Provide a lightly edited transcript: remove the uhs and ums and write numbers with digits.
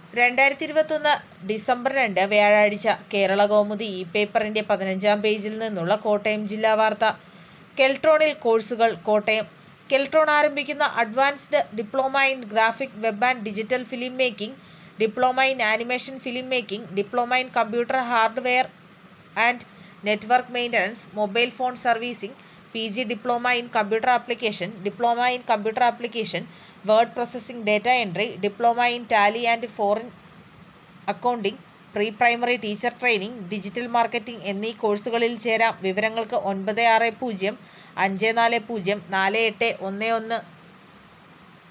2021 December 2 വ്യാഴാഴ്ച കേരളകൗമുദി പേപ്പറിന്റെ 15-ാം പേജിൽ നിന്നുള്ള കോട്ടയം ജില്ലാ വാർത്ത. കെൽട്രോണിൽ കോഴ്സുകൾ. കോട്ടയം. കെൽട്രോൺ ആരംഭിക്കുന്ന advanced diploma in graphic web and digital film making, diploma in animation film making, diploma in computer hardware and network maintenance, mobile phone servicing, PG diploma in computer application, diploma in computer application, word processing, data entry, diploma in Tally and foreign accounting, pre primary teacher training, digital marketing എന്നീ കോഴ്സുകളിൽ ചേരാം. വിവരങ്ങൾക്ക് 9605404811.